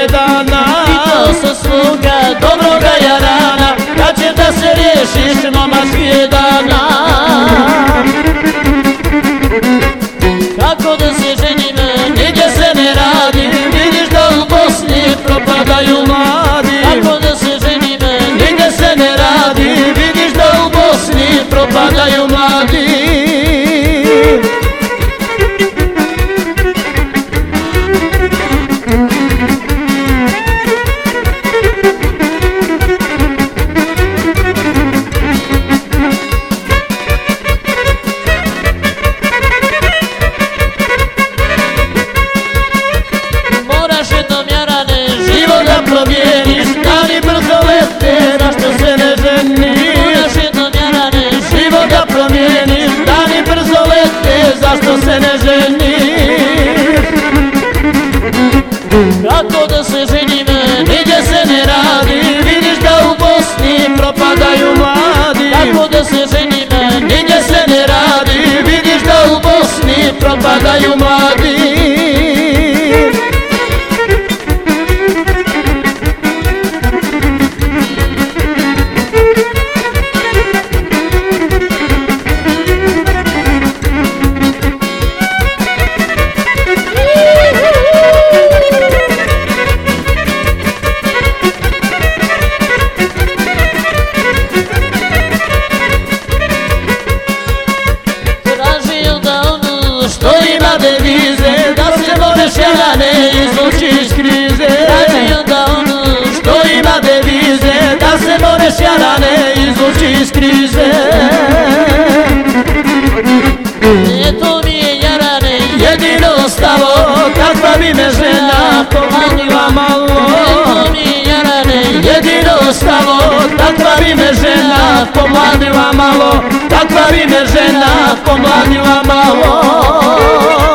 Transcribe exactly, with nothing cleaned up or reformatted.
dana. Pitao sam svoga dobroga jarana, kad ćeš da se riješiš momački dana. Kako da se ženim, nigdje se ne radi, vidiš da u Bosni propadaju mladi. Kako da se ženim, nigdje se ne radi, vidiš da u Bosni propadaju mladi. Promijeniš, dani brzo lete, zašto se ne ženiš? Moraš jednom jarane, život da promijeniš, dani brzo lete, zašto se ne ženiš? Kako da se ženim, nigdje se ne radi, vidiš da u Bosni propadaju mladi. Kako da se ženim, nigdje se ne radi, vidiš da u Bosni propadaju mladi. Što ima devize, da se možeš jarane izvući iz krize. Traži onda ono što ima devize, da se možeš jarane izvući iz krize. Eto mi je jarane jedino ostalo, kakva bi me žena pomladila malo. Eto mi je jarane jedino ostalo, kakva bi me žena pomladila malo. Kakva bi me žena pomladila malo.